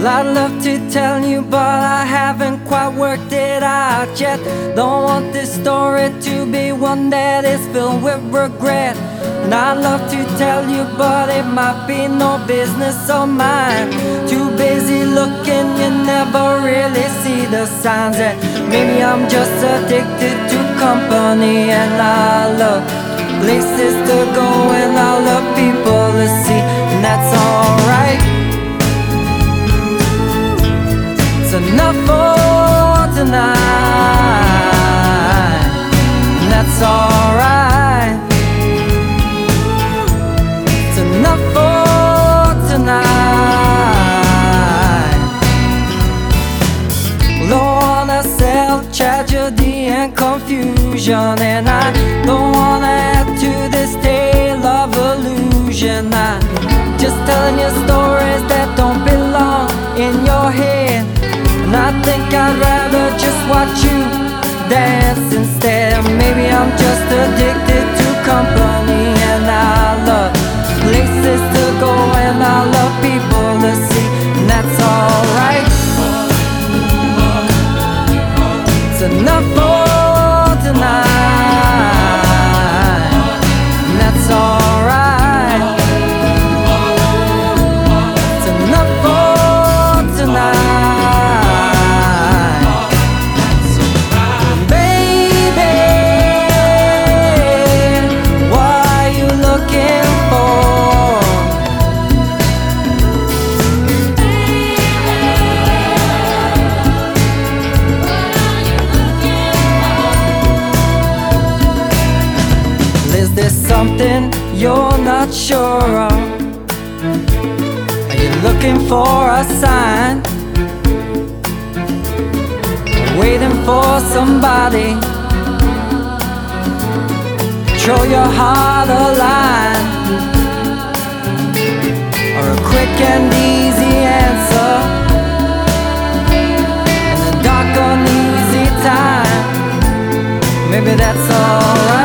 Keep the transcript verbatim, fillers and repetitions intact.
I'd love to tell you, but I haven't quite worked it out yet. Don't want this story to be one that is filled with regret. And I'd love to tell you, but it might be no business of mine. Too busy looking, you never really see the signs. And maybe I'm just addicted to company, and I love places to go, and I love people to see, and that's alright. It's enough for tonight, and that's alright. It's enough for tonight. Don't wanna sell tragedy and confusion, and I don't wanna add to this tale of illusion. I'm just telling you stories that don't belong in your head, and I think I'd rather just watch you dance instead. Maybe I'm just addicted to company, and I love places to go, and I love people to see, and that's alright. It's enough for tonight, and that's alright. It's enough for tonight. Baby, what are you looking for? Is there something you're not sure of? Are you looking for a sign? Waiting for somebody throw your heart a line, or a quick and easy answer in a dark, uneasy time? Maybe that's alright.